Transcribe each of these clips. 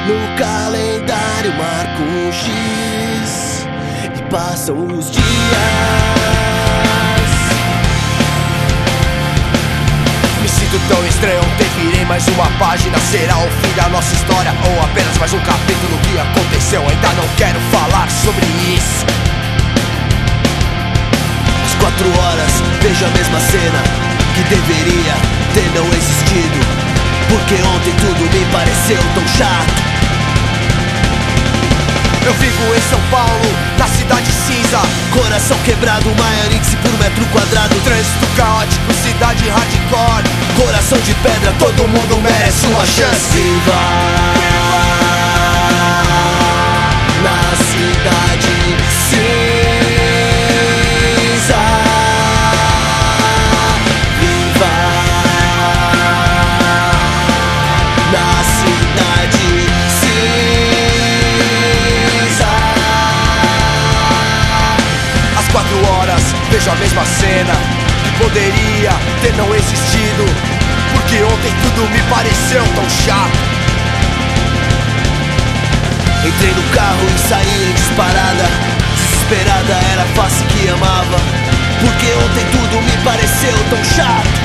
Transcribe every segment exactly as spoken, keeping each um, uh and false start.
No calendário marco um X e passam os dias. Me sinto tão estranho, ontem virei mais uma página. Será o fim da nossa história ou apenas mais um capítulo que aconteceu? Ainda não quero falar sobre isso. Às quatro horas vejo a mesma cena que deveria ter não existido, porque ontem tudo me pareceu tão chato. Eu vivo em São Paulo, na cidade cinza. Coração quebrado, maior índice por metro quadrado. Trânsito caótico, cidade hardcore. Coração de pedra, todo mundo merece uma chance. Viva na cidade cinza. Viva na cidade cinza. Às quatro horas vejo a mesma cena que poderia ter não existido, porque ontem tudo me pareceu tão chato. Entrei no carro e saí em disparada. Desesperada era a face que amava, porque ontem tudo me pareceu tão chato.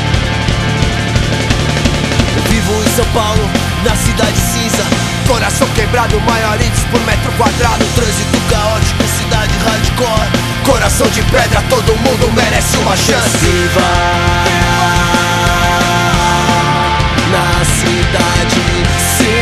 Eu vivo em São Paulo, na cidade cinza. Coração quebrado, maior índice por metro quadrado. Trânsito caótico, cidade hardcore. Coração de pedra, todo mundo merece uma chance. Viva na cidade cinza.